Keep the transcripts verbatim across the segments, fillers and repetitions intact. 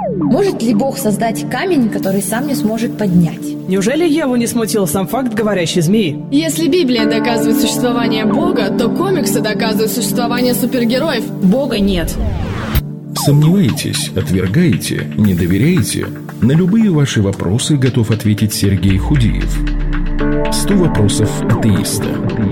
Может ли Бог создать камень, который сам не сможет поднять? Неужели Еву не смутил сам факт говорящей змеи? Если Библия доказывает существование Бога, то комиксы доказывают существование супергероев. Бога нет. Сомневаетесь, отвергаете, не доверяете? На любые ваши вопросы готов ответить Сергей Худиев. сто вопросов атеиста.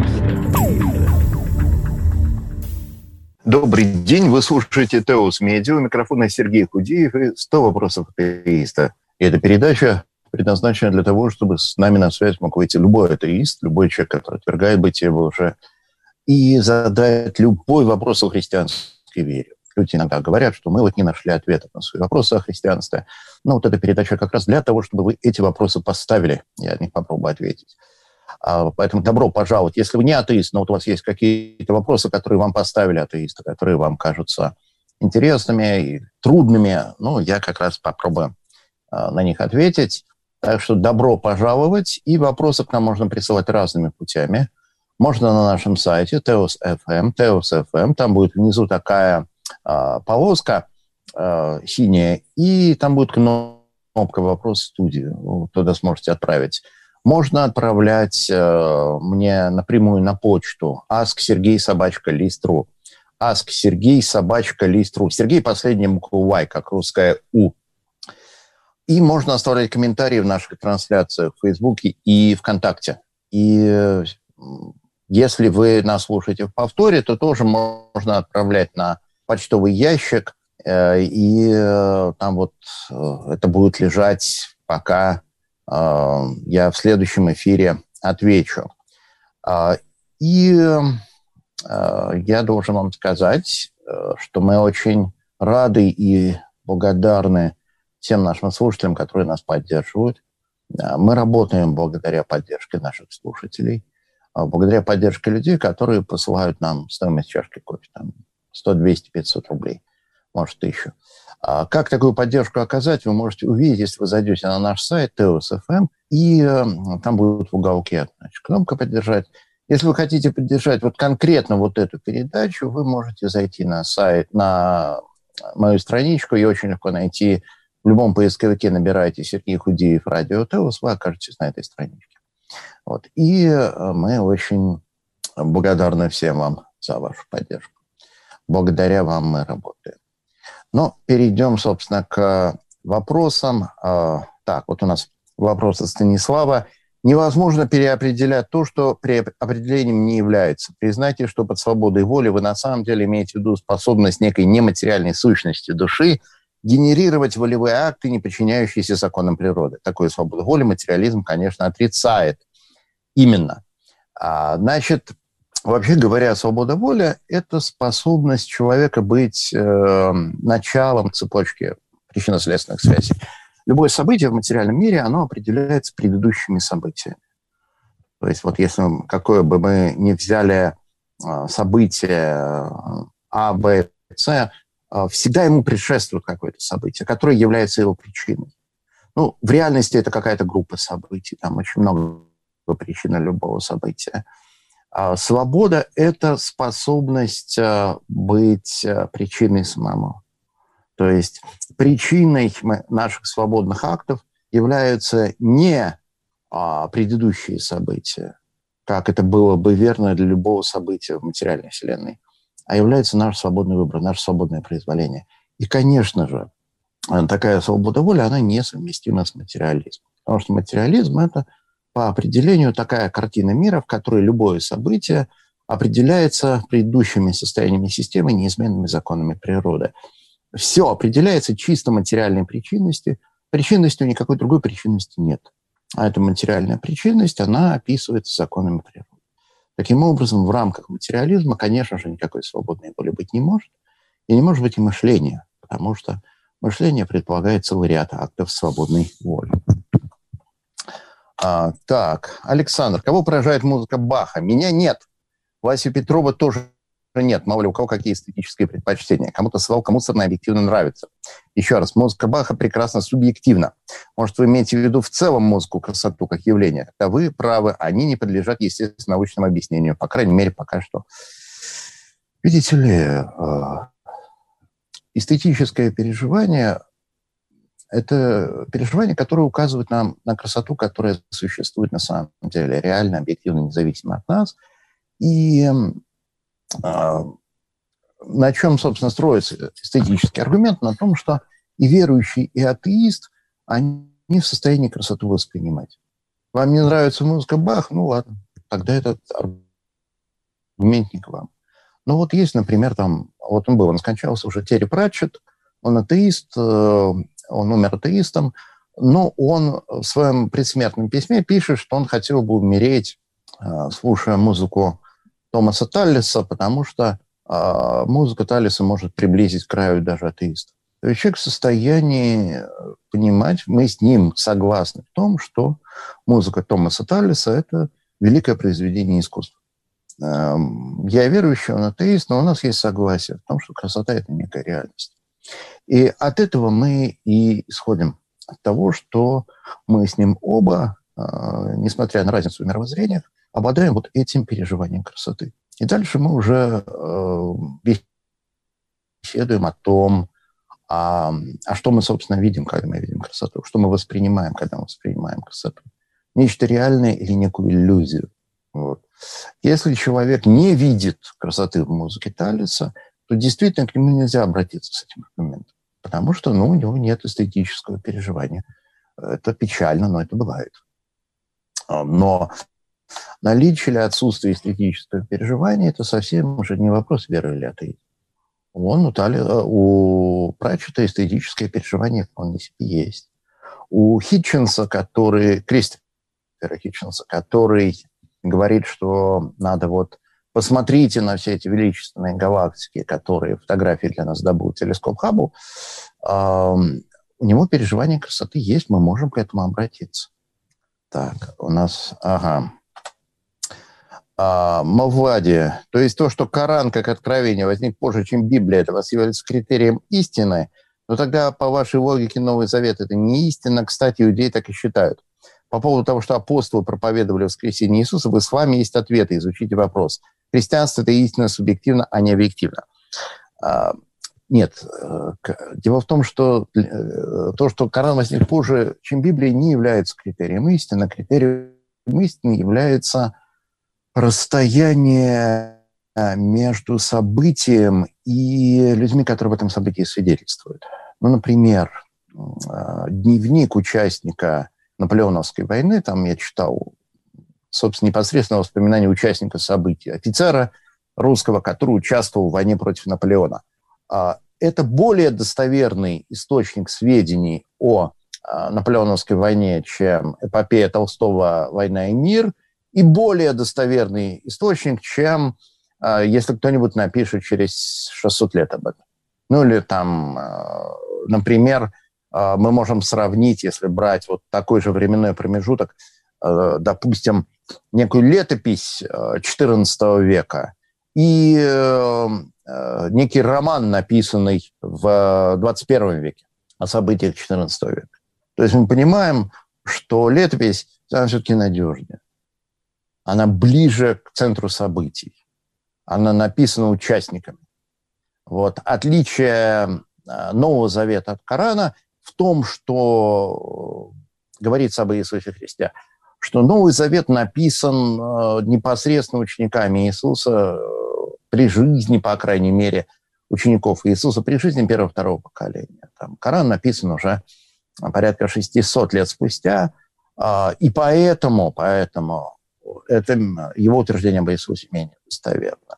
Добрый день, вы слушаете Теос Медиа, у микрофона Сергей Худиев и сто вопросов атеиста. И эта передача предназначена для того, чтобы с нами на связь мог выйти любой атеист, любой человек, который отвергает бытие Божие, и задать любой вопрос о христианской вере. Люди иногда говорят, что мы вот не нашли ответов на свои вопросы о христианстве. Но вот эта передача как раз для того, чтобы вы эти вопросы поставили, я на них попробую ответить. Поэтому добро пожаловать. Если вы не атеист, но вот у вас есть какие-то вопросы, которые вам поставили атеисты, которые вам кажутся интересными и трудными, ну, я как раз попробую на них ответить. Так что добро пожаловать. И вопросы к нам можно присылать разными путями. Можно на нашем сайте Теос точка эф эм, Теос точка эф эм. Там будет внизу такая а, полоска а, синяя, и там будет кнопка «Вопрос в студию». Вы туда сможете отправить. Можно отправлять э, мне напрямую на почту ask sergey собака лист точка ру. ask sergey собака лист точка ру. Сергей последняя буква Y, как русская У. И можно оставлять комментарии в наших трансляциях в Фейсбуке и ВКонтакте. И э, если вы нас слушаете в повторе, то тоже можно отправлять на почтовый ящик, э, и э, там вот э, это будет лежать, пока я в следующем эфире отвечу. И я должен вам сказать, что мы очень рады и благодарны всем нашим слушателям, которые нас поддерживают. Мы работаем благодаря поддержке наших слушателей, благодаря поддержке людей, которые посылают нам стоимость чашки кофе, там сто, двести, пятьсот рублей, может, тысячу. Как такую поддержку оказать, вы можете увидеть, если вы зайдете на наш сайт Теос точка эф эм, и э, там будет в уголке, значит, кнопка «Поддержать». Если вы хотите поддержать вот конкретно вот эту передачу, вы можете зайти на сайт, на мою страничку, и очень легко найти. В любом поисковике набирайте Сергей Худиев «Радио Теос», вы окажетесь на этой страничке. Вот. И мы очень благодарны всем вам за вашу поддержку. Благодаря вам мы работаем. Но перейдем, собственно, к вопросам. Так, вот у нас вопрос от Станислава. Невозможно переопределять то, что определением не является. Признайте, что под свободой воли вы на самом деле имеете в виду способность некой нематериальной сущности души генерировать волевые акты, не подчиняющиеся законам природы. Такую свободу воли материализм, конечно, отрицает. Именно. Значит, вообще говоря, свобода воли – это способность человека быть э, началом цепочки причинно-следственных связей. Любое событие в материальном мире, оно определяется предыдущими событиями. То есть вот если мы, какое бы мы ни взяли э, событие А, Б, С, э, всегда ему предшествует какое-то событие, которое является его причиной. Ну, в реальности это какая-то группа событий, там очень много причин любого события. Свобода – это способность быть причиной самому. То есть причиной наших свободных актов являются не предыдущие события, как это было бы верно для любого события в материальной вселенной, а является наш свободный выбор, наше свободное произволение. И, конечно же, такая свобода воли, она несовместима с материализмом. Потому что материализм – это по определению такая картина мира, в которой любое событие определяется предыдущими состояниями системы, неизменными законами природы. Все определяется чисто материальной причинностью. Причинностью никакой другой причинности нет. А эта материальная причинность, она описывается законами природы. Таким образом, в рамках материализма, конечно же, никакой свободной воли быть не может. И не может быть и мышления, потому что мышление предполагает целый ряд актов свободной воли. А, так, Александр, кого поражает музыка Баха? Меня нет. Васю Петрова тоже нет. Мало ли у кого какие эстетические предпочтения. Кому-то свалка мусорная объективно нравится. Еще раз, музыка Баха прекрасно субъективна. Может, вы имеете в виду в целом музыку, красоту как явление? Тогда вы правы, они не подлежат, естественно, научному объяснению. По крайней мере, пока что. Видите ли, эстетическое переживание это переживания, которые указывают нам на красоту, которая существует на самом деле, реально, объективно, независимо от нас. И э, на чем, собственно, строится эстетический аргумент? На том, что и верующий, и атеист, они в состоянии красоту воспринимать. Вам не нравится музыка Бах? Ну ладно, тогда этот аргумент не к вам. Ну вот есть, например, там, вот он был, он скончался уже, Терри Пратчетт, он атеист, он умер атеистом, но он в своем предсмертном письме пишет, что он хотел бы умереть, слушая музыку Томаса Таллиса, потому что музыка Таллиса может приблизить к краю даже атеиста. То есть человек в состоянии понимать, мы с ним согласны в том, что музыка Томаса Таллиса – это великое произведение искусства. Я верующий, он атеист, но у нас есть согласие в том, что красота – это некая реальность. И от этого мы и исходим. От того, что мы с ним оба, несмотря на разницу в мировоззрениях, обладаем вот этим переживанием красоты. И дальше мы уже беседуем о том, а, а что мы, собственно, видим, когда мы видим красоту, что мы воспринимаем, когда мы воспринимаем красоту. Нечто реальное или некую иллюзию. Вот. Если человек не видит красоты в музыке Таллиса, то действительно к нему нельзя обратиться с этим аргументом, потому что ну, у него нет эстетического переживания. Это печально, но это бывает. Но наличие или отсутствие эстетического переживания – это совсем уже не вопрос веры или атеизма. Он, у, Тали, у Пратчетта эстетическое переживание вполне себе есть. У Хитчинса, который, Кристофера Хитчинса, который говорит, что надо вот посмотрите на все эти величественные галактики, которые фотографии для нас добыл телескоп Хаббл, э, у него переживание красоты есть, мы можем к этому обратиться. Так, у нас, ага. А, Мавлади, то есть то, что Коран как откровение возник позже, чем Библия, это вас является критерием истины, но тогда, по вашей логике, Новый Завет – это не истина. Кстати, иудеи так и считают. По поводу того, что апостолы проповедовали воскресение Иисуса, вы с вами есть ответы, изучите вопрос. Христианство – это истина субъективно, а не объективно. А, нет. Дело в том, что то, что Коран возник позже, чем Библия, не является критерием истины. Критерием истины является расстояние между событием и людьми, которые в этом событии свидетельствуют. Ну, например, дневник участника Наполеоновской войны, там я читал, собственно, непосредственно воспоминания участника событий, офицера русского, который участвовал в войне против Наполеона. Это более достоверный источник сведений о Наполеоновской войне, чем эпопея Толстого «Война и мир», и более достоверный источник, чем э, если кто-нибудь напишет через шестьсот лет об этом. Ну или там, э, например, э, мы можем сравнить, если брать вот такой же временной промежуток, э, допустим, некую летопись э, четырнадцатого века и э, э, некий роман, написанный в двадцать первом веке о событиях четырнадцатого века. То есть мы понимаем, что летопись, она все-таки надежнее. Она ближе к центру событий. Она написана участниками. Вот. Отличие Нового Завета от Корана в том, что говорится об Иисусе Христе, что Новый Завет написан непосредственно учениками Иисуса при жизни, по крайней мере, учеников Иисуса при жизни первого-второго поколения. Там Коран написан уже порядка шестьсот лет спустя, и поэтому, поэтому это его утверждение об Иисусе менее достоверно.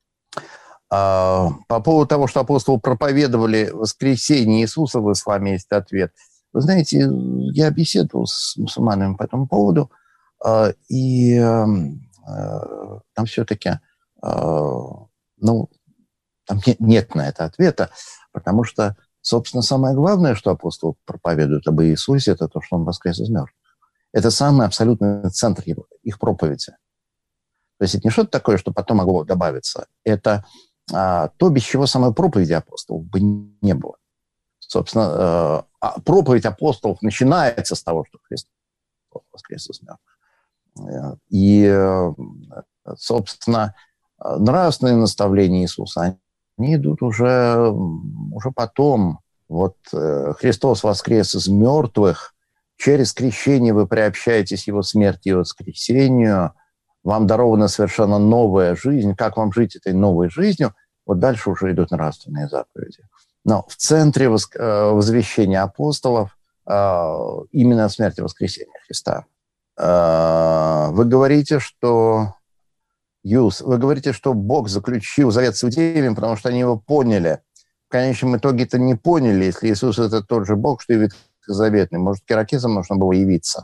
По поводу того, что апостолы проповедовали воскресение Иисуса, вы с вами есть ответ. Вы знаете, я беседовал с мусульманами по этому поводу, и там все-таки ну, там нет на это ответа, потому что, собственно, самое главное, что апостолы проповедуют об Иисусе, это то, что Он воскрес из мертвых. Это самый абсолютный центр его, их проповеди. То есть это не что-то такое, что потом могло добавиться. Это а, то, без чего самой проповеди апостолов бы не было. Собственно, а, проповедь апостолов начинается с того, что Христос воскрес из мертвых. И, собственно, нравственные наставления Иисуса, они идут уже, уже потом. Вот э, Христос воскрес из мертвых, через крещение вы приобщаетесь Его смерти и воскресению, вам дарована совершенно новая жизнь. Как вам жить этой новой жизнью? Вот дальше уже идут нравственные заповеди. Но в центре возвещения апостолов именно смерть и воскресение Христа. Вы говорите, что Юс, вы говорите, что Бог заключил завет с иудеями, потому что они его поняли. В конечном итоге это не поняли, если Иисус это тот же Бог, что и ветхозаветный. Может, к иракезам нужно было явиться.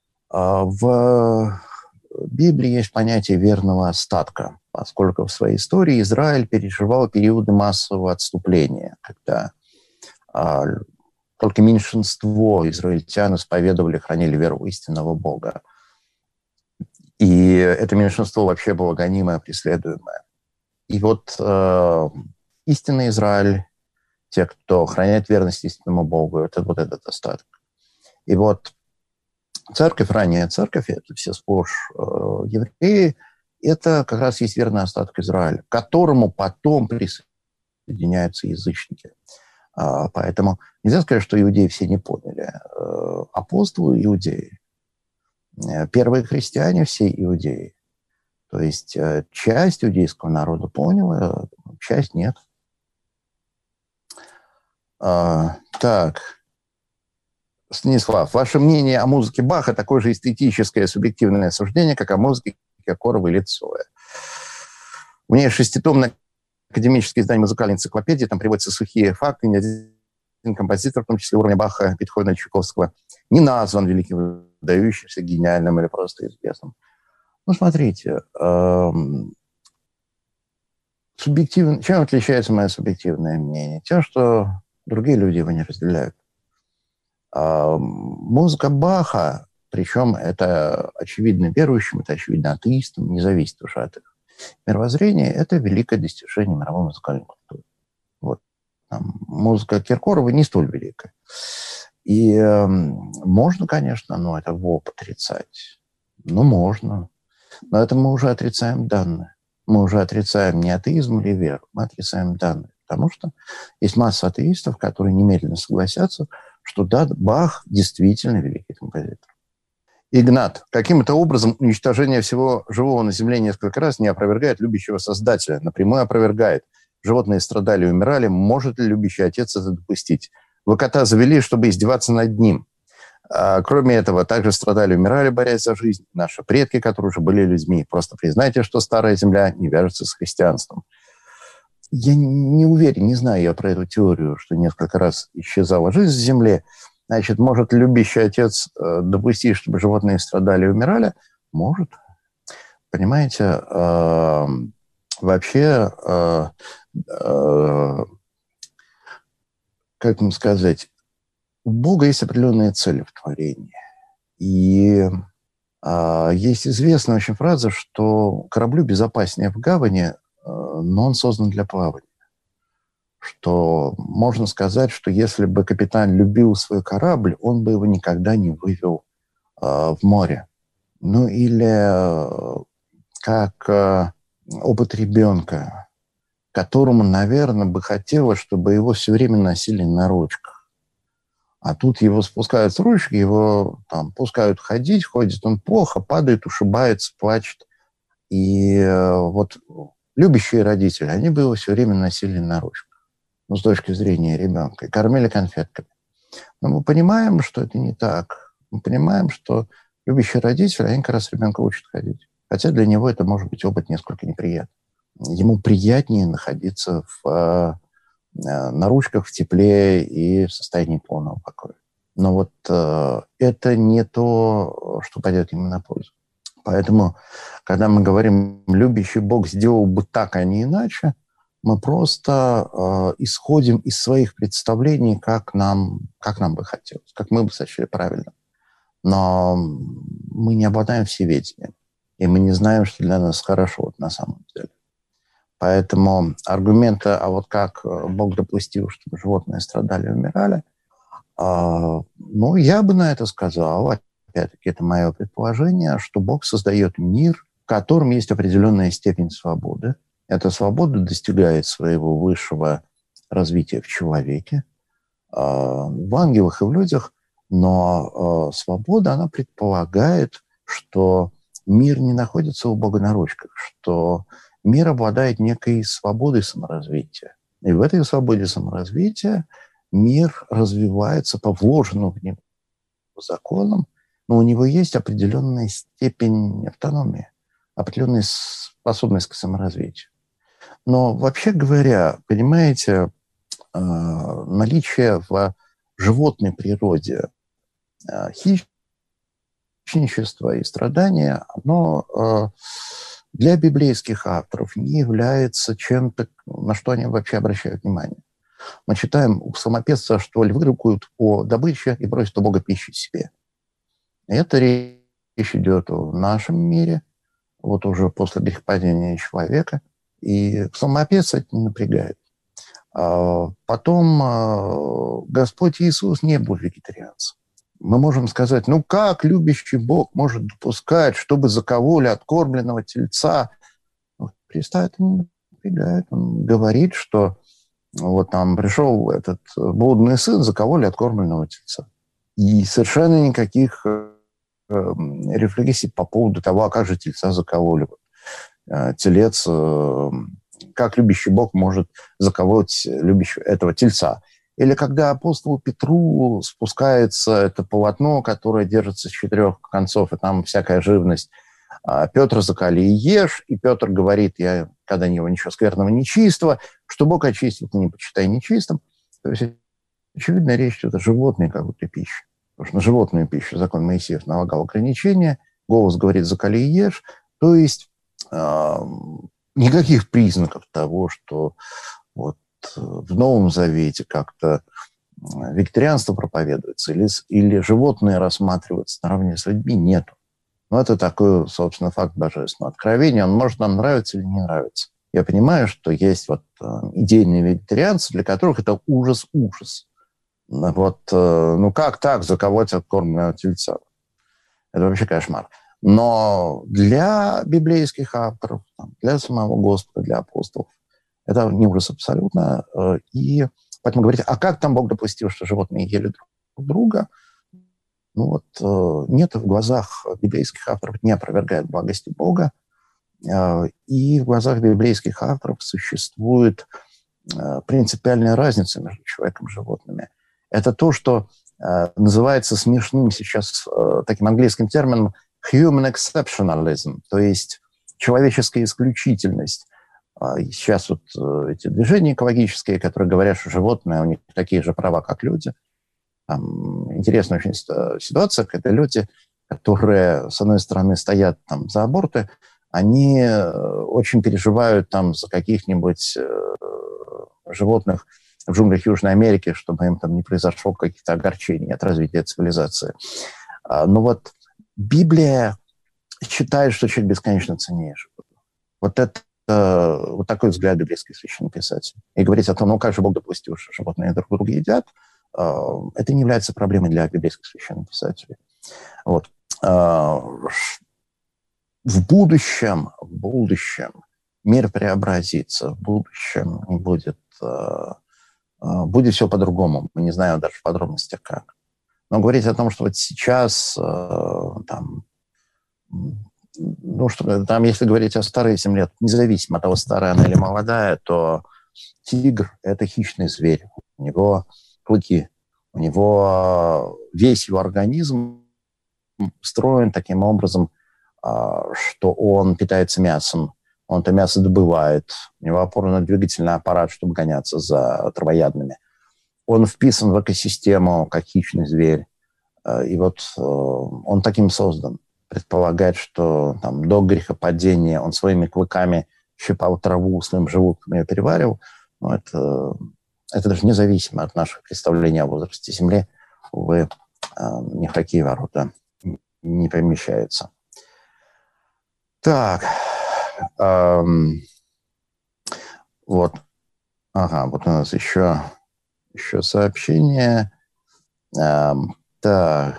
В Библии есть понятие верного остатка, поскольку в своей истории Израиль переживал периоды массового отступления, когда а, только меньшинство израильтян исповедовали, хранили веру в истинного Бога. И это меньшинство вообще было гонимое, преследуемое. И вот э, истинный Израиль, те, кто храняет верность истинному Богу, это вот этот остаток. И вот церковь, ранняя церковь, это все сплошь э, евреи, это как раз есть верный остаток Израиля, к которому потом присоединяются язычники. А, поэтому нельзя сказать, что иудеи все не поняли. Э, апостолы иудеи. Первые христиане все иудеи. То есть э, часть иудейского народа поняла, часть нет. А, так... Станислав, ваше мнение о музыке Баха такое же эстетическое субъективное суждение, как о музыке Киркорова или Цоя. У меня есть шеститомное академическое издание музыкальной энциклопедии, там приводятся сухие факты, ни один композитор, в том числе уровня Баха, Бетховена, Чайковского, не назван великим, выдающимся, гениальным или просто известным. Ну, смотрите, эм, субъективно, чем отличается мое субъективное мнение? Тем, что другие люди его не разделяют. Музыка Баха, причем это очевидно верующим, это очевидно атеистам, не зависит уже от их мировоззрения, это великое достижение мировой музыкальной культуры. Вот. Там, музыка Киркорова не столь великая. И э, можно, конечно, но это воп отрицать. Ну, можно. Но это мы уже отрицаем данные. Мы уже отрицаем не атеизм или веру, мы отрицаем данные. Потому что есть масса атеистов, которые немедленно согласятся, что да, Бах действительно великий композитор. Игнат, каким-то образом уничтожение всего живого на Земле несколько раз не опровергает любящего Создателя, напрямую опровергает. Животные страдали и умирали, может ли любящий Отец это допустить? Вы кота завели, чтобы издеваться над ним. А, кроме этого, также страдали и умирали, борясь за жизнь, наши предки, которые уже были людьми. Просто признайте, что старая Земля не вяжется с христианством. Я не уверен, не знаю я про эту теорию, что несколько раз исчезала жизнь с Земли. Значит, может любящий Отец э, допустить, чтобы животные страдали и умирали? Может. Понимаете, э, вообще, э, э, как вам сказать, у Бога есть определенные цели в творении. И э, есть известная очень фраза, что кораблю безопаснее в гавани, но он создан для плавания. Что можно сказать, что если бы капитан любил свой корабль, он бы его никогда не вывел э, в море. Ну или э, как э, опыт ребенка, которому, наверное, бы хотелось, чтобы его все время носили на ручках. А тут его спускают с ручки, его там пускают ходить, ходит он плохо, падает, ушибается, плачет. И э, вот... Любящие родители, они бы его все время носили на ручках, ну, с точки зрения ребенка, и кормили конфетками. Но мы понимаем, что это не так. Мы понимаем, что любящие родители, они как раз ребенка учат ходить. Хотя для него это может быть опыт несколько неприятный. Ему приятнее находиться в, на ручках в тепле и в состоянии полного покоя. Но вот э, это не то, что пойдет ему на пользу. Поэтому, когда мы говорим, любящий Бог сделал бы так, а не иначе, мы просто э, исходим из своих представлений, как нам, как нам бы хотелось, как мы бы сочли правильно. Но мы не обладаем всеведением, и мы не знаем, что для нас хорошо вот на самом деле. Поэтому аргументы, а вот как Бог допустил, чтобы животные страдали и умирали, э, ну, я бы на это сказал, опять-таки, это мое предположение, что Бог создает мир, в котором есть определенная степень свободы. Эта свобода достигает своего высшего развития в человеке. в ангелах и в людях, но свобода, она предполагает, что мир не находится у Бога на ручках, что мир обладает некой свободой саморазвития. И в этой свободе саморазвития мир развивается по вложенным в него законам, но у него есть определенная степень автономии, определенная способность к саморазвитию. Но вообще говоря, понимаете, наличие в животной природе хищничества и страдания, оно для библейских авторов не является чем-то, на что они вообще обращают внимание. Мы читаем у псалмопевца, что львы рыкуют о добыче и просят у Бога пищи себе. Это речь идет в нашем мире, вот уже после грехопадения человека, и псалмопевец это не напрягает. Потом Господь Иисус не был вегетарианцем. Мы можем сказать, ну как любящий Бог может допускать, чтобы закололи откормленного тельца? Христа это не напрягает. Он говорит, что вот там пришел этот блудный сын, закололи откормленного тельца. И совершенно никаких рефлексий по поводу того, а как же тельца закололи. Телец, как любящий Бог может заколоть любящего этого тельца. Или когда апостолу Петру спускается это полотно, которое держится с четырех концов, и там всякая живность. Петр закали и ешь, и Петр говорит, я когда него ничего скверного, нечистого, что Бог очистил, ты не почитай нечистым. То есть, очевидно, речь идет о животной какой-то пище. Потому что на животную пищу закон Моисеев налагал ограничения, голос говорит, закали и ешь. То есть э, никаких признаков того, что вот в Новом Завете как-то вегетарианство проповедуется или, или животные рассматриваются наравне с людьми, нету. Но это такой, собственно, факт божественного откровения. Он может нам нравиться или не нравиться. Я понимаю, что есть вот идейные вегетарианцы, для которых это ужас-ужас. Вот, ну как так заколоть откормленного тельца? Это вообще кошмар. Но для библейских авторов, для самого Господа, для апостолов, это не ужас абсолютно. И поэтому говорить, а как там Бог допустил, что животные ели друг друга? Ну вот нет в глазах библейских авторов, не опровергает благости Бога. И в глазах библейских авторов существует принципиальная разница между человеком и животными. Это то, что называется смешным сейчас таким английским термином human exceptionalism, то есть человеческая исключительность. Сейчас вот эти движения экологические, которые говорят, что животные, у них такие же права, как люди. Там интересная очень ситуация, когда люди, которые, с одной стороны, стоят там за аборты, они очень переживают там за каких-нибудь животных в джунглях Южной Америки, чтобы им там не произошло каких-то огорчений от развития цивилизации. Но вот Библия считает, что человек бесконечно ценнее животных. Вот это вот такой взгляд библейских священнописателей. И говорить о том, ну как же Бог допустил, что животные друг друга едят, это не является проблемой для библейских священнописателей. Вот. В будущем, в будущем мир преобразится, в будущем будет, будет все по-другому. Мы не знаем даже в подробностях как. Но говорить о том, что вот сейчас там, ну, что, там, если говорить о старой земле, независимо от того, старая она или молодая, то тигр – это хищный зверь. У него клыки, у него весь его организм устроен таким образом, что он питается мясом, он это мясо добывает, у него опорно-двигательный аппарат, чтобы гоняться за травоядными. Он вписан в экосистему, как хищный зверь, и вот он таким создан. Предполагает, что там, до грехопадения он своими клыками щипал траву, своим желудком ее переваривал. Но это, это даже независимо от наших представлений о возрасте Земли. Увы, ни в какие ворота не помещается. Так. Эм, вот. Ага, вот у нас еще, еще сообщение. Эм, так.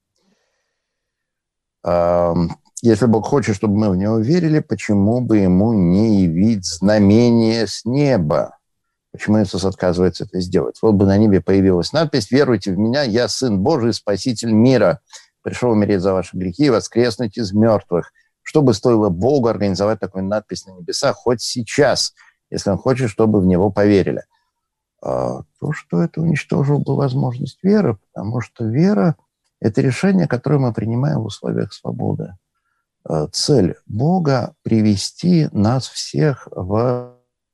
Если Бог хочет, чтобы мы в Него верили, почему бы Ему не явить знамение с неба? Почему Иисус отказывается это сделать? Вот бы на небе появилась надпись: «Веруйте в Меня, Я Сын Божий, Спаситель мира. Пришел умереть за ваши грехи и воскреснуть из мертвых». Что бы стоило Богу организовать такую надпись на небесах хоть сейчас, если Он хочет, чтобы в Него поверили? А то, что это уничтожило бы возможность веры, потому что вера – это решение, которое мы принимаем в условиях свободы. Цель Бога – привести нас всех в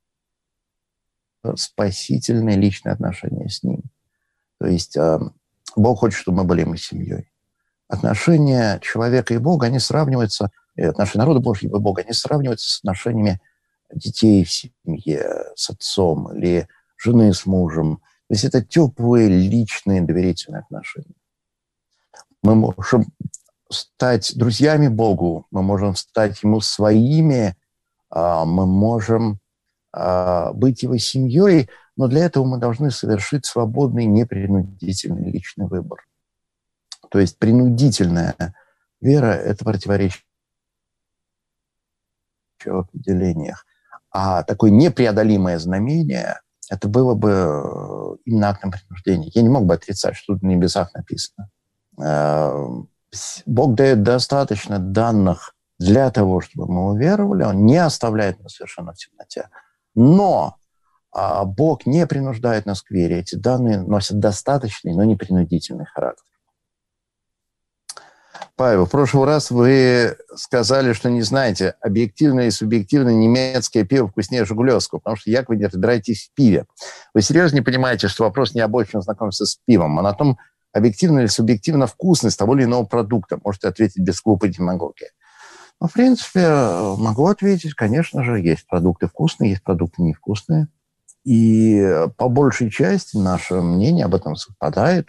спасительные личные отношения с Ним. То есть Бог хочет, чтобы мы были Ему семьей. Отношения человека и Бога, они сравниваются, отношения народа Божьего и Бога, они сравниваются с отношениями детей в семье, с отцом или жены с мужем. То есть это теплые, личные, доверительные отношения. Мы можем стать друзьями Богу, мы можем стать Ему своими, мы можем быть Его семьей, но для этого мы должны совершить свободный, непринудительный личный выбор. То есть принудительная вера – это противоречие в определениях. А такое непреодолимое знамение – это было бы именно актом принуждения. Я не мог бы отрицать, что тут на небесах написано. Бог дает достаточно данных для того, чтобы мы уверовали. Он не оставляет нас совершенно в темноте. Но а, Бог не принуждает нас к вере. Эти данные носят достаточный, но не принудительный характер. Павел, в прошлый раз вы сказали, что не знаете, объективное и субъективное немецкое пиво вкуснее жигулевского, потому что якобы не разбираетесь в пиве. Вы серьезно не понимаете, что вопрос не об общем знакомстве с пивом, а на том, объективно или субъективно вкусность того или иного продукта. Можете ответить без глупой демагогии. Ну, в принципе, могу ответить. Конечно же, есть продукты вкусные, есть продукты невкусные. И по большей части наше мнение об этом совпадает.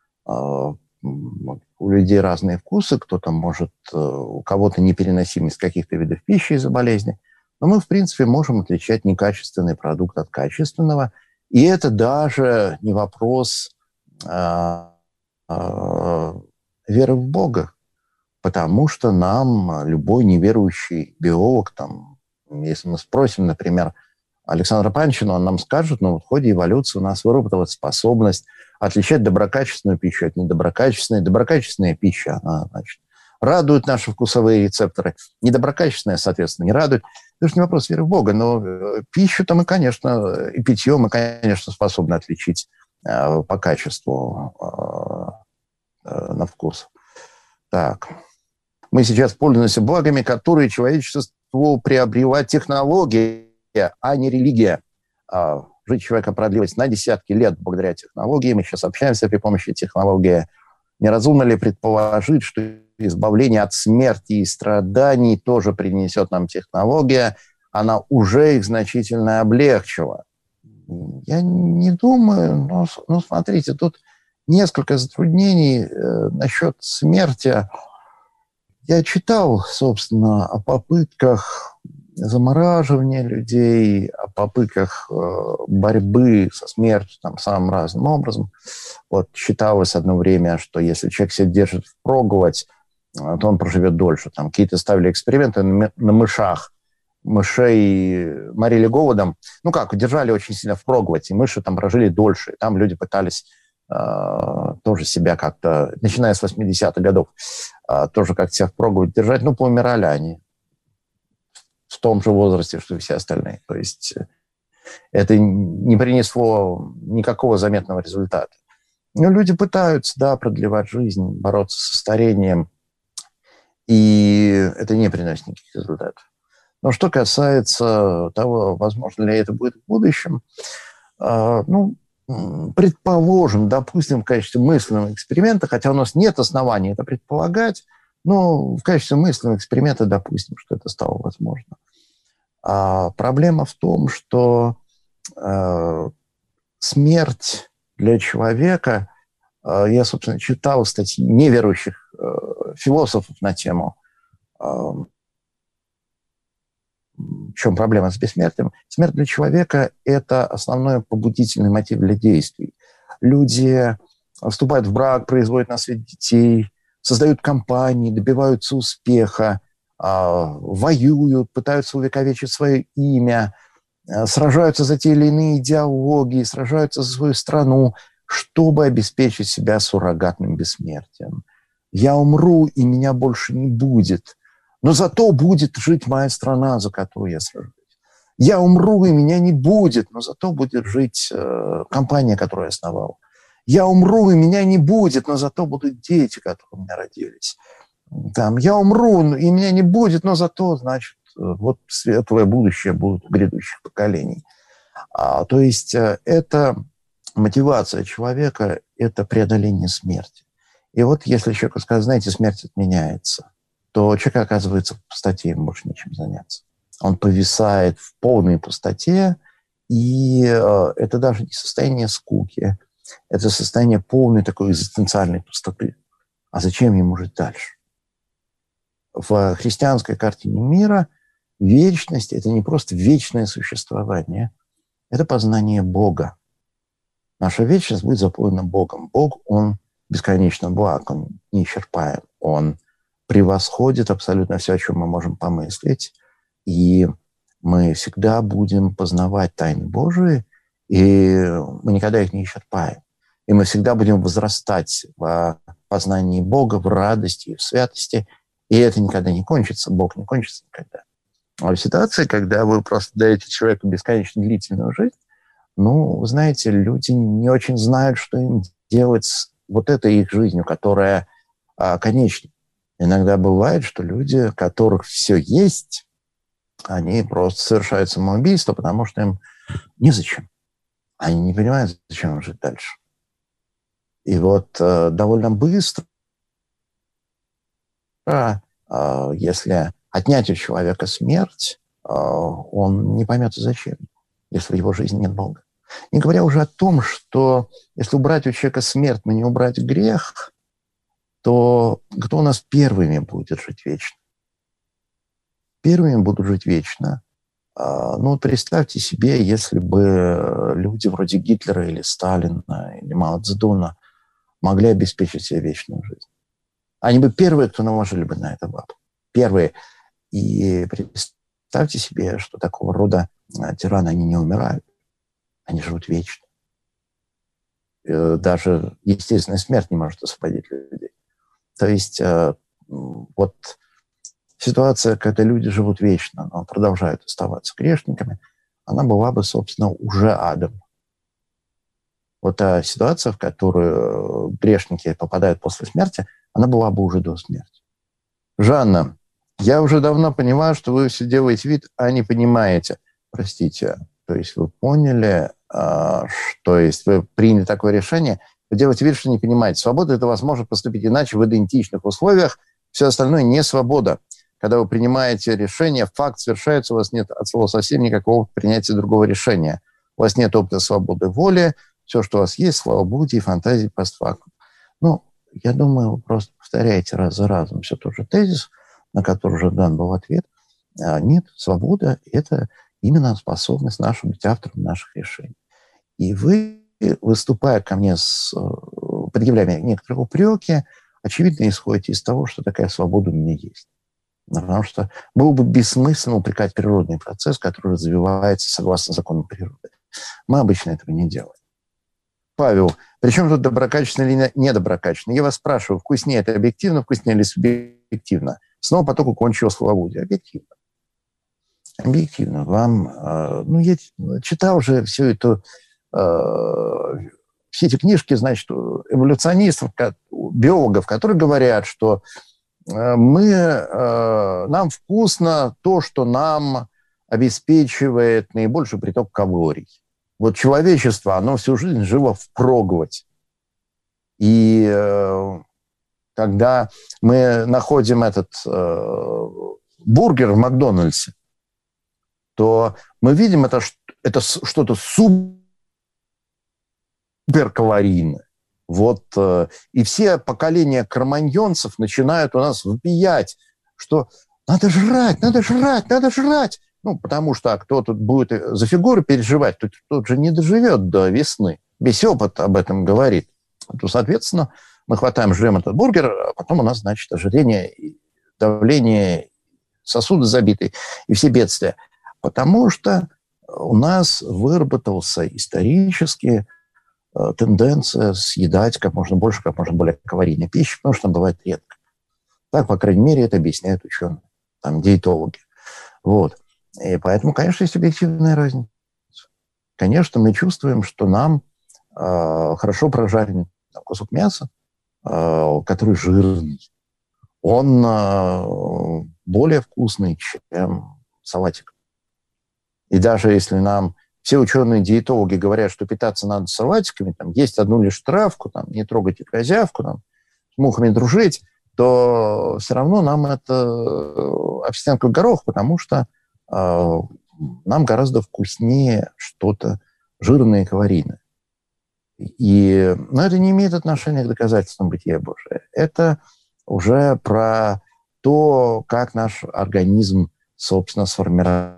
У людей разные вкусы. Кто-то может, у кого-то непереносимость каких-то видов пищи из-за болезни. Но мы, в принципе, можем отличать некачественный продукт от качественного. И это даже не вопрос а, а, веры в Бога. Потому что нам любой неверующий биолог, там, если мы спросим, например, Александра Панчина, он нам скажет, ну, в ходе эволюции у нас выработалась способность отличать доброкачественную пищу от недоброкачественной. Доброкачественная пища, она, значит, радует наши вкусовые рецепторы. Недоброкачественная, соответственно, не радует. Это же не вопрос веры в Бога, но пищу-то мы, конечно, и питье мы, конечно, способны отличить э, по качеству э, э, на вкус. Так. Мы сейчас пользуемся благами, которые человечеству приобрела технология, а не религия. Жизнь человека продлилась на десятки лет благодаря технологии. Мы сейчас общаемся при помощи технологии. Неразумно ли предположить, что избавление от смерти и страданий тоже принесет нам технология? Она уже их значительно облегчила. Я не думаю, но, но смотрите, тут несколько затруднений э, насчет смерти. Я читал, собственно, о попытках замораживания людей, о попытках э, борьбы со смертью там, самым разным образом. Вот считалось одно время, что если человек себя держит впроголодь, э, то он проживет дольше. Там какие-то ставили эксперименты на, на мышах. Мышей морили голодом. Ну как, держали очень сильно впроголодь, и мыши там прожили дольше. И там люди пытались Uh, тоже себя как-то, начиная с восьмидесятых годов, uh, тоже как-то себя впроголодь держать, ну, поумирали они в том же возрасте, что и все остальные. То есть это не принесло никакого заметного результата. Но люди пытаются, да, продлевать жизнь, бороться со старением, и это не приносит никаких результатов. Но что касается того, возможно ли это будет в будущем, uh, ну, предположим, допустим, в качестве мысленного эксперимента, хотя у нас нет оснований это предполагать, но в качестве мысленного эксперимента допустим, что это стало возможно. А проблема в том, что э, смерть для человека, э, я, собственно, читал статьи неверующих э, философов на тему, э, в чем проблема с бессмертием? Смерть для человека – это основной побудительный мотив для действий. Люди вступают в брак, производят на свет детей, создают компании, добиваются успеха, воюют, пытаются увековечить свое имя. сражаются за те или иные идеологии, сражаются за свою страну, чтобы обеспечить себя суррогатным бессмертием. Я умру, и меня больше не будет, но зато будет жить моя страна, за которую я сражусь. Я умру, и меня не будет, но зато будет жить э, компания, которую я основал. Я умру, и меня не будет, но зато будут дети, которые у меня родились. Там, я умру, и меня не будет, но зато, значит, вот светлое будущее будет у грядущих поколений. А, то есть э, это мотивация человека, это преодоление смерти. И вот если человеку сказать, знаете, смерть отменяется, то человек оказывается в пустоте, ему больше нечем заняться. Он повисает в полной пустоте, и э, это даже не состояние скуки, это состояние полной такой экзистенциальной пустоты. А зачем ему жить дальше? В христианской картине мира вечность – это не просто вечное существование, это познание Бога. Наша вечность будет заполнена Богом. Бог, Он бесконечно благ, Он неисчерпаем, Он превосходит абсолютно все, о чем мы можем помыслить. И мы всегда будем познавать тайны Божии, и мы никогда их не исчерпаем. И мы всегда будем возрастать в познании Бога, в радости и в святости. И это никогда не кончится, Бог не кончится никогда. А в ситуации, когда вы просто даете человеку бесконечно длительную жизнь, ну, вы знаете, люди не очень знают, что им делать с вот этой их жизнью, которая а, конечна. Иногда бывает, что люди, у которых все есть, они просто совершают самоубийство, потому что им незачем. Они не понимают, зачем им жить дальше. И вот э, довольно быстро, э, если отнять у человека смерть, э, он не поймет, зачем, если в его жизни нет Бога. Не говоря уже о том, что если убрать у человека смерть, но не убрать грех, то кто у нас первыми будет жить вечно? Первыми будут жить вечно. Ну, вот представьте себе, если бы люди вроде Гитлера или Сталина или Мао Цзэдуна могли обеспечить себе вечную жизнь. Они бы первые, кто наложили бы на это лапу. Первые. И представьте себе, что такого рода тираны, они не умирают. Они живут вечно. Даже естественная смерть не может освободить людей. То есть вот ситуация, когда люди живут вечно, но продолжают оставаться грешниками, она была бы, собственно, уже адом. Вот та ситуация, в которую грешники попадают после смерти, она была бы уже до смерти. Жанна, я уже давно понимаю, что вы все делаете вид, а не понимаете. Простите. То есть вы поняли, что есть вы приняли такое решение, вы делаете вид, что не понимаете. Свобода – это возможно поступить иначе в идентичных условиях. Все остальное не свобода. Когда вы принимаете решение, факт совершается, у вас нет от слова совсем никакого принятия другого решения. У вас нет опыта свободы воли, все, что у вас есть, слава Богу, и фантазии постфактум. Ну, я думаю, вы просто повторяете раз за разом все тот же тезис, на который уже дан был ответ. Нет, свобода – это именно способность наша быть автором наших решений. И вы, выступая ко мне с предъявляя некоторые упреки, очевидно, исходите из того, что такая свобода у меня есть. Потому что было бы бессмысленно упрекать природный процесс, который развивается согласно законам природы. Мы обычно этого не делаем. Павел, при чем тут доброкачественно или недоброкачественно? Я вас спрашиваю, вкуснее это объективно, вкуснее или субъективно? Снова поток уклончивого словоблудия. Объективно. Объективно. Вам, э, ну, я читал уже всю эту, э, все эти книжки, значит, эволюционистов, биологов, которые говорят, что мы, э, нам вкусно то, что нам обеспечивает наибольший приток калорий. Вот человечество, оно всю жизнь жило впроголодь. И э, когда мы находим этот э, бургер в Макдональдсе, то мы видим, это, это что-то суперкалорийное. Вот, э, и все поколения кроманьонцев начинают у нас вопиять, что надо жрать, надо жрать, надо жрать. Ну, потому что а кто тут будет за фигуры переживать, тот, тот же не доживет до весны. Весь опыт об этом говорит. То, соответственно, мы хватаем, жрем этот бургер, а потом у нас, значит, ожирение, давление, сосуды забиты и все бедствия. Потому что у нас выработался исторически тенденция съедать как можно больше, как можно более калорийной пищи, потому что она бывает редко. Так, по крайней мере, это объясняют ученые, там, диетологи. Вот. И поэтому, конечно, есть объективная разница. Конечно, мы чувствуем, что нам э, хорошо прожаренный там, кусок мяса, э, который жирный, он э, более вкусный, чем салатик. И даже если нам все ученые-диетологи говорят, что питаться надо салатиками, там, есть одну лишь травку, там, не трогать и козявку, там, с мухами дружить, то все равно нам это овсянка горох, потому что э, нам гораздо вкуснее что-то жирное и калорийное. И, но это не имеет отношения к доказательствам бытия Божия. Это уже про то, как наш организм, собственно, сформировался.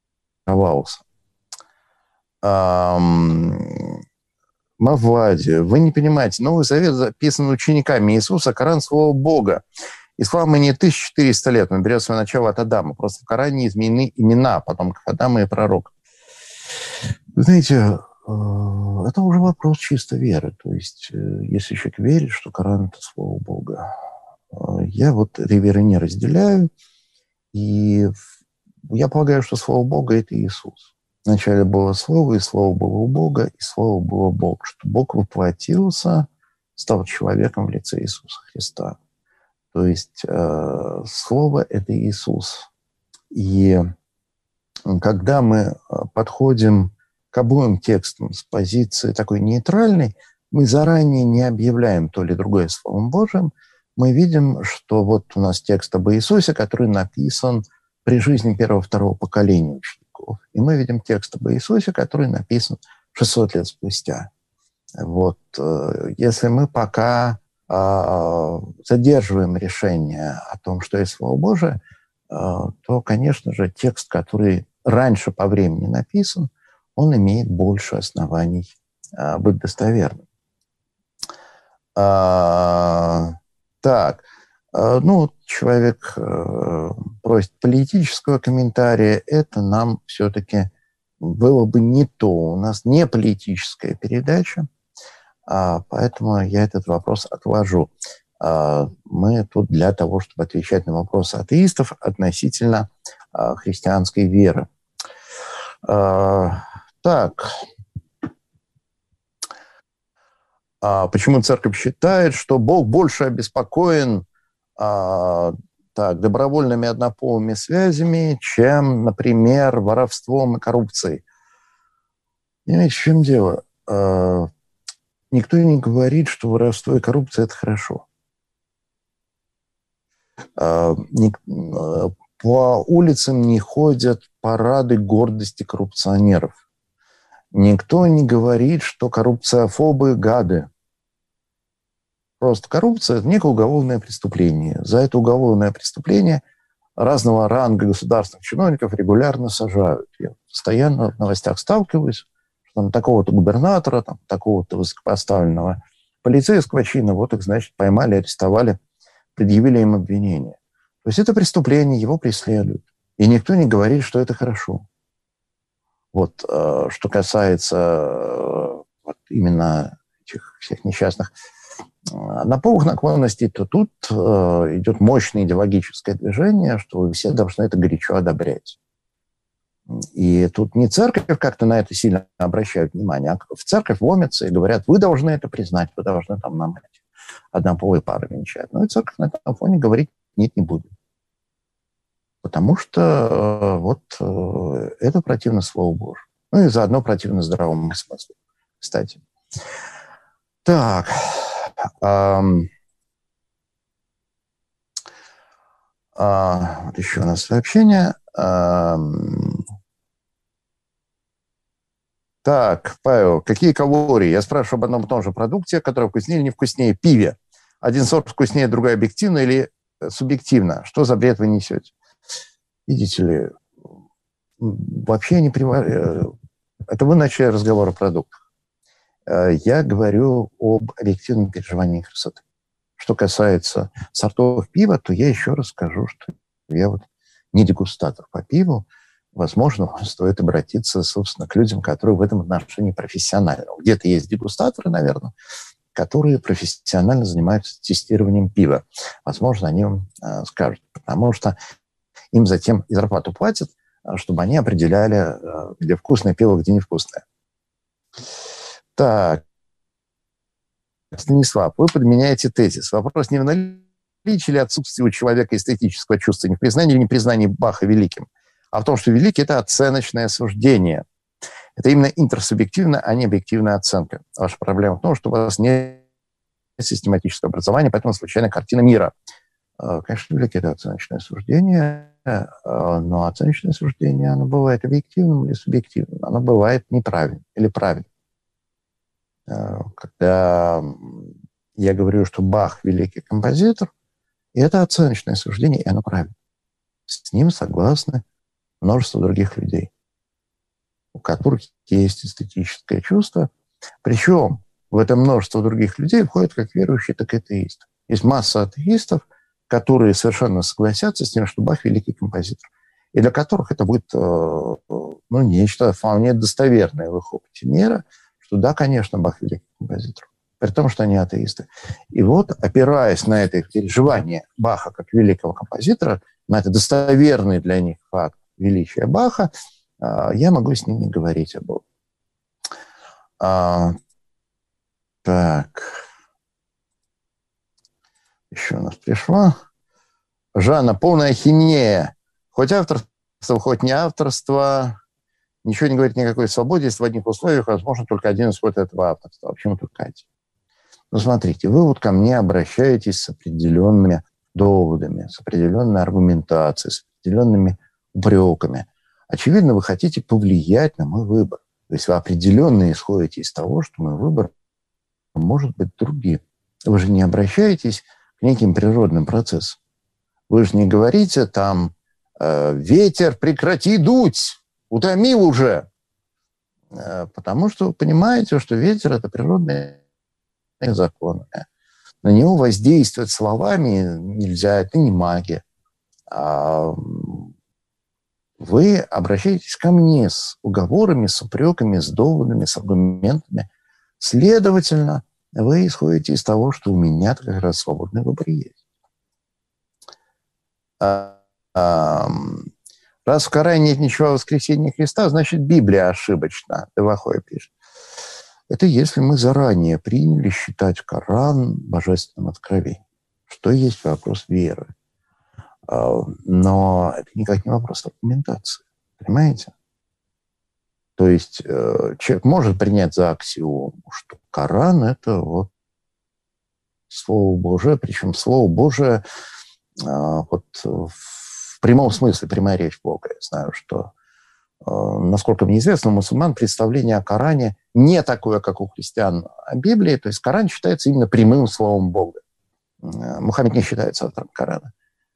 Мавлади, вы не понимаете, Новый Завет записан учениками Иисуса, Коран – Слово Бога. Ислам не тысяча четыреста лет, он берет свое начало от Адама. Просто в Коране изменены имена потомков Адама и пророка. Вы знаете, это уже вопрос чисто веры. То есть, если человек верит, что Коран – это Слово Бога. Я вот этой веры не разделяю. И я полагаю, что Слово Бога – это Иисус. Вначале было Слово, и Слово было у Бога, и Слово было Бог. Что Бог воплотился, стал человеком в лице Иисуса Христа. То есть э, Слово – это Иисус. И когда мы подходим к обоим текстам с позиции такой нейтральной, мы заранее не объявляем то или другое Словом Божьим. Мы видим, что вот у нас текст об Иисусе, который написан при жизни первого-второго поколения учеников. И мы видим текст об Иисусе, который написан шестьсот лет спустя. Вот. Если мы пока э, задерживаем решение о том, что есть Слово Божие, э, то, конечно же, текст, который раньше по времени написан, он имеет больше оснований э, быть достоверным. Э, так. Ну, человек э, просит политического комментария. Это нам все-таки было бы не то. У нас не политическая передача, а, поэтому я этот вопрос отложу. А, мы тут для того, чтобы отвечать на вопросы атеистов относительно а, христианской веры. А, так. А, почему церковь считает, что Бог больше обеспокоен А, так, добровольными однополыми связями, чем, например, воровством и коррупцией? Понимаете, в чем дело? А, никто не говорит, что воровство и коррупция – это хорошо. А, не, по улицам не ходят парады гордости коррупционеров. Никто не говорит, что коррупциофобы – гады. Просто коррупция – это некое уголовное преступление. За это уголовное преступление разного ранга государственных чиновников регулярно сажают. Я постоянно в новостях сталкиваюсь, что там такого-то губернатора, там, такого-то высокопоставленного полицейского чина, вот их, значит, поймали, арестовали, предъявили им обвинение. То есть это преступление, его преследуют. И никто не говорит, что это хорошо. Вот, что касается вот именно этих всех несчастных однополых наклонностей, то тут э, идет мощное идеологическое движение, что вы все должны это горячо одобрять. И тут не церковь как-то на это сильно обращает внимание, а в церковь ломятся и говорят, вы должны это признать, вы должны там нам эти однополые пары венчать. Но и церковь на этом фоне говорить нет, не будет. Потому что э, вот э, это противно Слову Божьему. Ну и заодно противно здравому смыслу, кстати. Так... Um, uh, вот еще у нас сообщение. Um, так, Павел, какие калории? Я спрашиваю об одном и том же продукте, который вкуснее или не вкуснее. Пиве. Один сорт вкуснее, другой объективно или субъективно? Что за бред вы несете? Видите ли, вообще не привар... Это вы начали разговор о продуктах. Я говорю об объективном переживании красоты. Что касается сортов пива, то я еще раз скажу, что я вот не дегустатор по пиву. возможно, стоит обратиться, собственно, к людям, которые в этом отношении профессиональны. Где-то есть дегустаторы, наверное, которые профессионально занимаются тестированием пива. Возможно, они вам э, скажут, потому что им затем и зарплату платят, чтобы они определяли, э, где вкусное пиво, где невкусное. Так. Станислав, вы подменяете тезис. Вопрос не в наличии или отсутствии у человека эстетического чувства, не в признании или непризнании Баха великим, а в том, что великий – это оценочное суждение. Это именно интерсубъективная, а не объективная оценка. Ваша проблема в том, что у вас нет систематического образования, поэтому случайная картина мира. Конечно, великий – это оценочное суждение, но оценочное суждение, оно бывает объективным или субъективным. Оно бывает неправильным или правильным. Когда я говорю, что Бах – великий композитор, это оценочное суждение, и оно правильно. С ним согласны множество других людей, у которых есть эстетическое чувство. Причем в это множество других людей входят как верующие, так и атеисты. Есть масса атеистов, которые совершенно согласятся с тем, что Бах – великий композитор, и для которых это будет ну, нечто вполне достоверное в их опыте мира, что да, конечно, Бах – великий композитор, при том, что они атеисты. И вот, опираясь на это их переживание Баха как великого композитора, на это достоверный для них факт величия Баха, я могу с ними говорить об этом. А, так. Еще у нас пришла. Жанна, полная ахинея. Хоть авторство, хоть не авторство, ничего не говорит ни о никакой свободе, если в одних условиях возможно только один исход этого авторства. Почему только один? Ну, смотрите, вы вот ко мне обращаетесь с определенными доводами, с определенной аргументацией, с определенными упреками. Очевидно, вы хотите повлиять на мой выбор. То есть вы определенно исходите из того, что мой выбор может быть другим. Вы же не обращаетесь к неким природным процессам. Вы же не говорите там «ветер, прекрати дуть, утомил уже». Потому что вы понимаете, что ветер – это природные законы. На него воздействовать словами нельзя, это не магия. Вы обращаетесь ко мне с уговорами, с упреками, с доводами, с аргументами. Следовательно, вы исходите из того, что у меня как раз свободный выбор есть. Раз в Коране нет ничего о воскресении Христа, значит, Библия ошибочна. Девахой пишет. Это если мы заранее приняли считать Коран божественным откровением, что есть вопрос веры. Но это никак не вопрос аргументации. Понимаете? То есть человек может принять за аксиому, что Коран – это вот Слово Божие, причем Слово Божие вот в прямом смысле, прямая речь Бога. Я знаю, что, насколько мне известно, у мусульман представление о Коране не такое, как у христиан о Библии. То есть Коран считается именно прямым словом Бога. Мухаммед не считается автором Корана.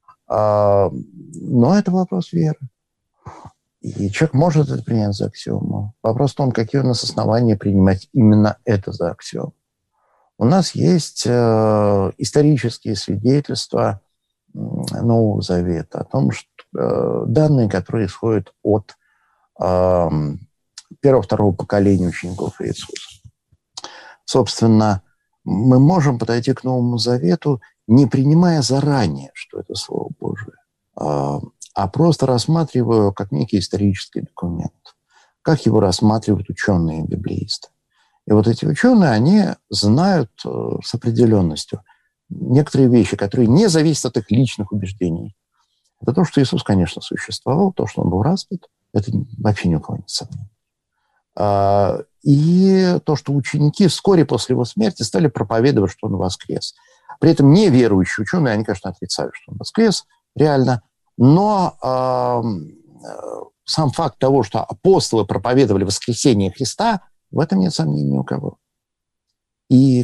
Но это вопрос веры. И человек может это принять за аксиому. Вопрос в том, какие у нас основания принимать именно это за аксиому. У нас есть э, исторические свидетельства Нового Завета о том, что э, данные, которые исходят от э, первого-второго поколения учеников Иисуса. Собственно, мы можем подойти к Новому Завету, не принимая заранее, что это Слово Божие, а, а просто рассматривая как некий исторический документ. Как его рассматривают ученые библеисты. И вот эти ученые, они знают с определенностью некоторые вещи, которые не зависят от их личных убеждений. Это то, что Иисус, конечно, существовал, то, что он был распят, это вообще ни у кого нет сомнений. А, и то, что ученики вскоре после его смерти стали проповедовать, что он воскрес. При этом неверующие ученые, они, конечно, отрицают, что он воскрес, реально. Но э, сам факт того, что апостолы проповедовали воскресение Христа, в этом нет сомнений ни у кого. И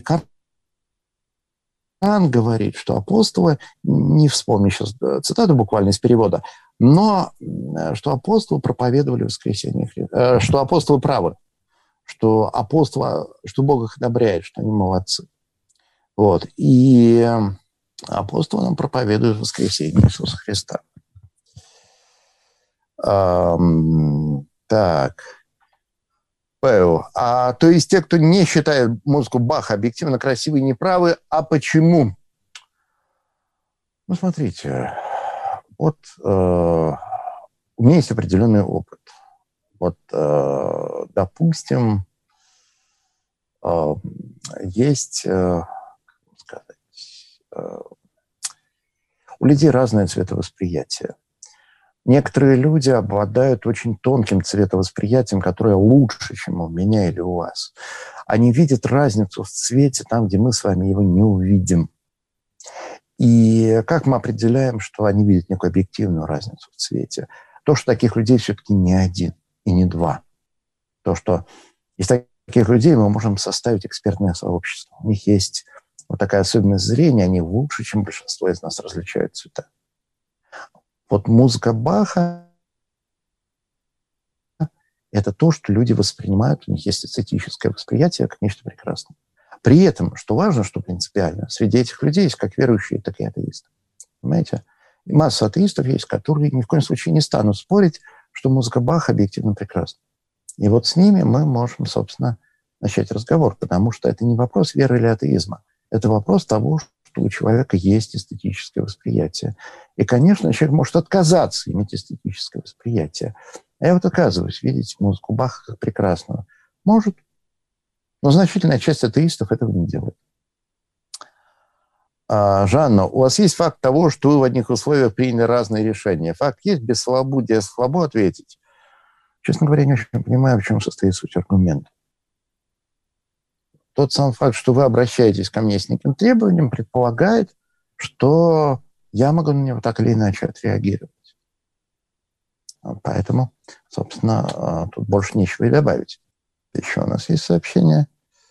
Коран говорит, что апостолы, не вспомню сейчас цитату буквально из перевода, но что апостолы проповедовали воскресение Христа, что апостолы правы, что апостолы, что Бог их одобряет, что они молодцы. Вот. И апостолы нам проповедуют воскресение Иисуса Христа. Эм, так. Павел, а то есть те, кто не считает музыку Баха объективно красивой, неправы, а почему? Ну, смотрите, вот э, у меня есть определенный опыт. Вот, э, допустим, э, есть, э, как сказать, э, у людей разное цветовосприятие. Некоторые люди обладают очень тонким цветовосприятием, которое лучше, чем у меня или у вас. Они видят разницу в цвете там, где мы с вами его не увидим. И как мы определяем, что они видят некую объективную разницу в цвете? То, что таких людей все-таки не один и не два. То, что из таких людей мы можем составить экспертное сообщество. У них есть вот такая особенность зрения, они лучше, чем большинство из нас различают цвета. Вот музыка Баха – это то, что люди воспринимают, у них есть эстетическое восприятие как нечто прекрасное. При этом, что важно, что принципиально, среди этих людей есть как верующие, так и атеисты. Понимаете? И масса атеистов есть, которые ни в коем случае не станут спорить, что музыка Баха объективно прекрасна. И вот с ними мы можем, собственно, начать разговор, потому что это не вопрос веры или атеизма. Это вопрос того, что у человека есть эстетическое восприятие. И, конечно, человек может отказаться иметь эстетическое восприятие. А я вот отказываюсь видеть музыку Баха как прекрасную. Может. Но значительная часть атеистов этого не делает. А, Жанна, у вас есть факт того, что вы в одних условиях приняли разные решения? Факт есть, без свободы, я слабо ответить. Честно говоря, не очень понимаю, в чем состоит суть аргумента. Тот сам факт, что вы обращаетесь ко мне с неким требованием, предполагает, что я могу на него так или иначе отреагировать. Поэтому, собственно, тут больше нечего и добавить. Еще у нас есть сообщение.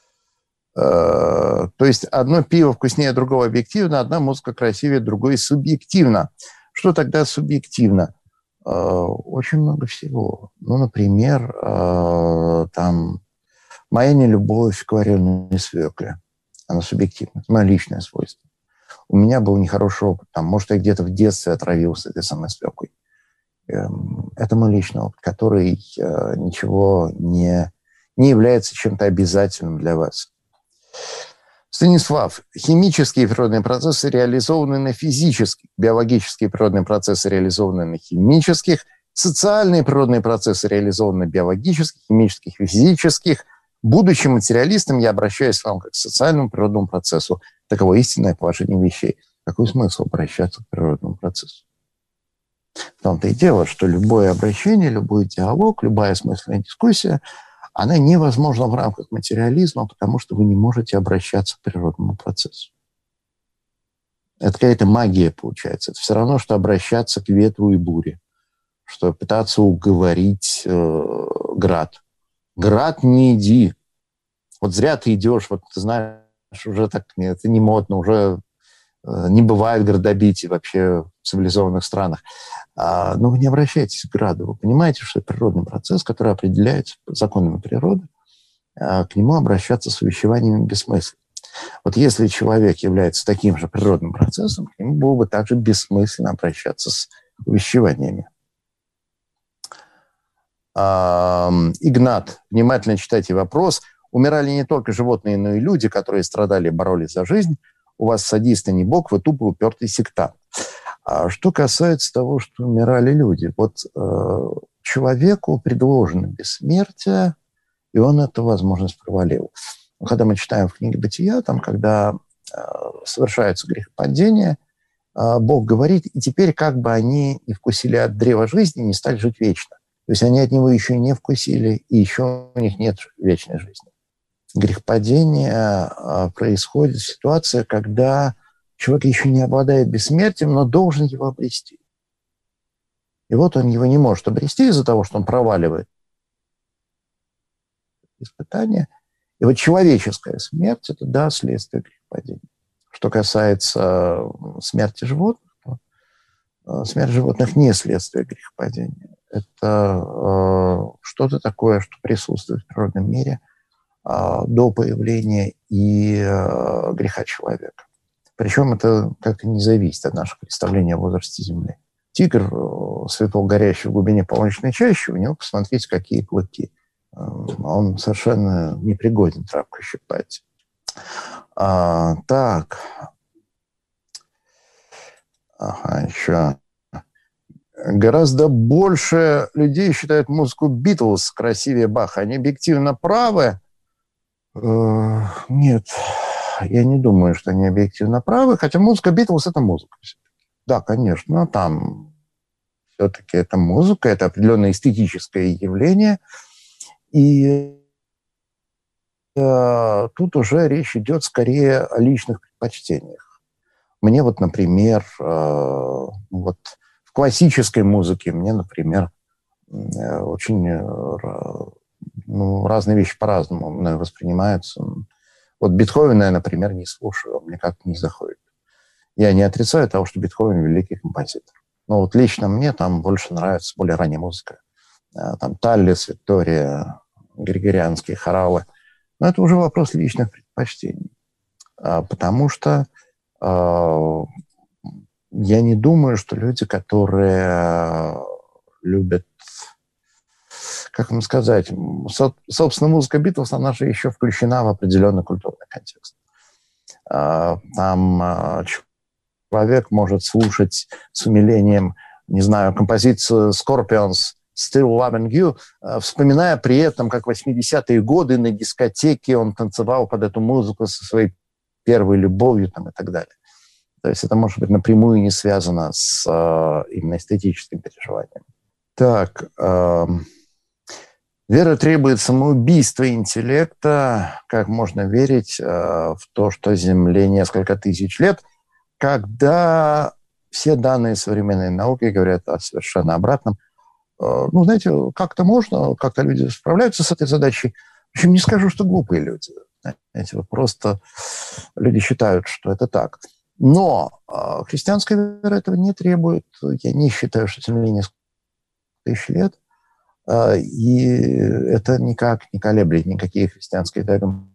То есть одно пиво вкуснее другого объективно, одна музыка красивее другой субъективно. Что тогда субъективно? Очень много всего. Ну, например, там моя нелюбовь к вареной свекле. Она субъективна. Это мое личное свойство. У меня был нехороший опыт. Там, может, я где-то в детстве отравился этой самой свеклой. Это мой личный опыт, который ничего не, не является чем-то обязательным для вас. Станислав, химические природные процессы реализованы на физических, биологические природные процессы реализованы на химических, социальные природные процессы реализованы на биологических, химических и физических. Будучи материалистом, я обращаюсь к вам как к социальному природному процессу. Таково истинное положение вещей. Какой смысл обращаться к природному процессу? В том-то и дело, что любое обращение, любой диалог, любая осмысленная дискуссия, она невозможна в рамках материализма, потому что вы не можете обращаться к природному процессу. Это какая-то магия получается. Это все равно, что обращаться к ветру и буре, что пытаться уговорить э, град. Град, не иди. Вот зря ты идешь, вот ты знаешь, уже так, это не модно, уже э, не бывает градобитий вообще в цивилизованных странах. А, но вы не обращайтесь к граду. Вы понимаете, что это природный процесс, который определяется законами природы. А к нему обращаться с увещеваниями бессмысленно. Вот если человек является таким же природным процессом, к нему было бы также бессмысленно обращаться с увещеваниями. А, Игнат, внимательно читайте вопрос. Умирали не только животные, но и люди, которые страдали и боролись за жизнь. У вас садист, а не бог, вы тупо упертый сектант. А что касается того, что умирали люди, вот э, человеку предложено бессмертие, и он эту возможность провалил. Когда мы читаем в книге «Бытия», там, когда э, совершается грехопадение, э, Бог говорит, и теперь как бы они не вкусили от древа жизни, не стали жить вечно. То есть они от него еще и не вкусили, и еще у них нет вечной жизни. Грехопадение э, происходит в ситуации, когда человек еще не обладает бессмертием, но должен его обрести. И вот он его не может обрести из-за того, что он проваливает испытания. И вот человеческая смерть – это, да, следствие грехопадения. Что касается смерти животных, то смерть животных не следствие грехопадения. Это э, что-то такое, что присутствует в природном мире э, до появления и э, греха человека. Причем это как-то не зависит от нашего представления о возрасте Земли. тигр светло горящий в глубине полночной чащи, у него, посмотрите, какие клыки. Он совершенно непригоден травку щипать. А, так. Ага, еще. Гораздо больше людей считают музыку Битлз красивее Баха. Они объективно правы? Э, нет, я не думаю, что они объективно правы, хотя музыка Битлз – это музыка. Да, конечно, там все-таки это музыка, это определенное эстетическое явление. И э, тут уже речь идет скорее о личных предпочтениях. Мне вот, например, э, вот в классической музыке мне, например, э, очень э, ну, разные вещи по-разному мной воспринимаются. Вот Бетховена я, например, не слушаю, мне как-то не заходит. Я не отрицаю того, что Бетховен великий композитор. Но вот лично мне там больше нравится более ранняя музыка. Там Таллис, Виктория, григорианские хоралы. Но это уже вопрос личных предпочтений. Потому что э, я не думаю, что люди, которые любят, как вам сказать, со, собственно, музыка Битлз, она же еще включена в определенный культурный контекст. Э, там э, человек может слушать с умилением, не знаю, композицию Scorpions «Still Loving You», вспоминая при этом, как в восьмидесятые годы на дискотеке он танцевал под эту музыку со своей первой любовью там, и так далее. То есть это, может быть, напрямую не связано с э, именно эстетическим переживанием. Так, э, вера требует самоубийства интеллекта. Как можно верить э, в то, что Земле несколько тысяч лет, когда все данные современной науки говорят о совершенно обратном? Ну, знаете, как-то можно, как-то люди справляются с этой задачей. В общем, не скажу, что глупые люди. Знаете, вот просто люди считают, что это так. Но э, христианская вера этого не требует. Я не считаю, что Земле несколько тысяч лет. Э, и это никак не колеблет никакие христианские догматы.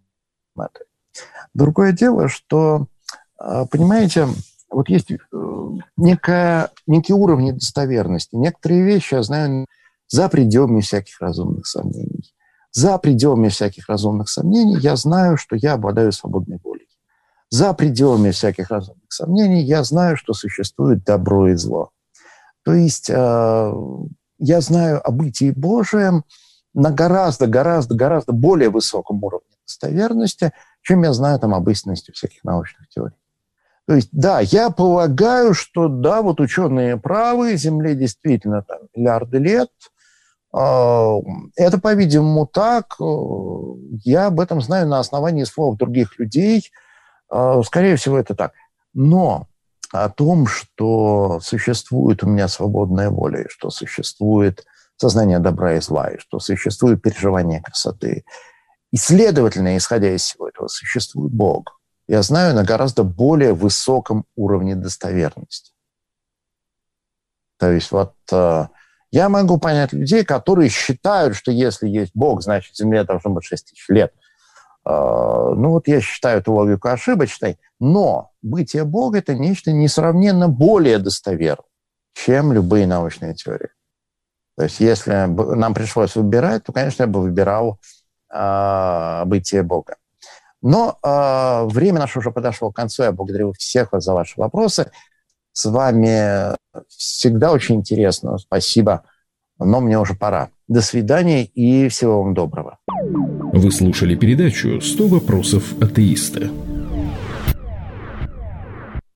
Другое дело, что, э, понимаете, вот есть некая, некие уровни достоверности. Некоторые вещи я знаю за пределами всяких разумных сомнений. За пределами всяких разумных сомнений я знаю, что я обладаю свободной волей. За пределами всяких разумных сомнений я знаю, что существует добро и зло. То есть э, я знаю о бытии Божием на гораздо, гораздо, гораздо более высоком уровне достоверности, чем я знаю там об истинности всяких научных теорий. То есть, да, я полагаю, что, да, вот ученые правы, Земле действительно там миллиарды лет. Это, по-видимому, так. Я об этом знаю на основании слов других людей. Скорее всего, это так. Но о том, что существует у меня свободная воля, что существует сознание добра и зла, и что существует переживание красоты, и, следовательно, исходя из всего этого, существует Бог, я знаю на гораздо более высоком уровне достоверности. То есть вот э, я могу понять людей, которые считают, что если есть Бог, значит, Земле должно быть шесть тысяч лет. Э, ну вот я считаю эту логику ошибочной, но бытие Бога – это нечто несравненно более достоверное, чем любые научные теории. То есть если бы нам пришлось выбирать, то, конечно, я бы выбирал э, бытие Бога. Но э, время наше уже подошло к концу. Я благодарю всех вас за ваши вопросы. С вами всегда очень интересно. Спасибо. Но мне уже пора. До свидания и всего вам доброго. Вы слушали передачу «сто вопросов атеиста».